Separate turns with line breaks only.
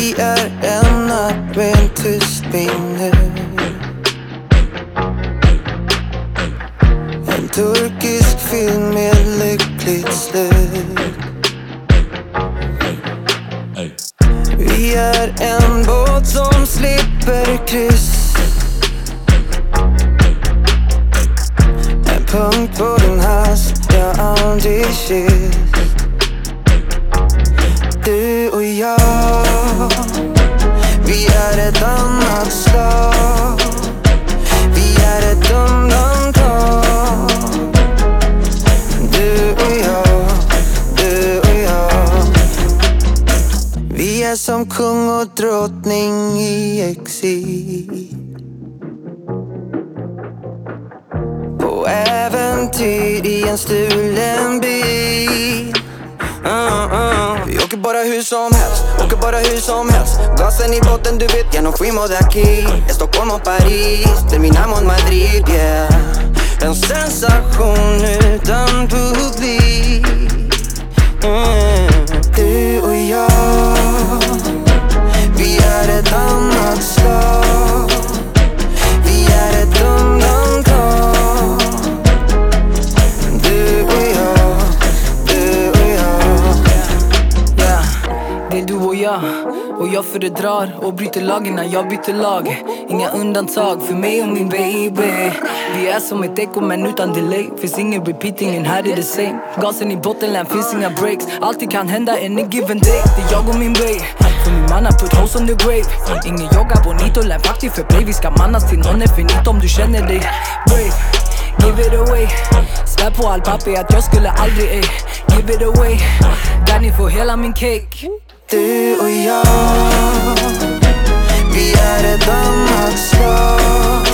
Vi är en natt med en tyst minut. En turkisk film med lyckligt slut. Vi är en båt som slipper kryss. En punkt på din hals jag aldrig kysst. Du och jag, vi är ett annat slag. Vi är ett undantag. Du och jag, du och jag. Vi är som kung och drottning i exil. På äventyr i en stulen bil. Vi åker bara hur som helst, åker bara hur som helst. Gasen i botten du vet, genom Skimodaki. Stockholm och Paris, Terminal mot Madrid, yeah. En sensation utan publik. Du och jag, vi är ett annat slag. Vi är ett undantag. Du och jag, du och jag.
Yeah. Det är du och jag föredrar och bryter lagen när jag byter lag. Inga undantag för mig och min baby. Vi är som ett echo men utan delay. Finns ingen repeat, ingen här är the same. Gasen i bottenland, finns inga breaks. Alltid kan hända any given day. Det är jag och min babe. För min manna put holes on the grave. Ingen yoga, bonito, lär faktiskt för play. Vi ska mannas till någon är finit om du känner dig brave. Give it away. Svär på all papper att jag skulle aldrig give it away. Där ni får hela min cake.
Du och jag, vi är ett annat slag.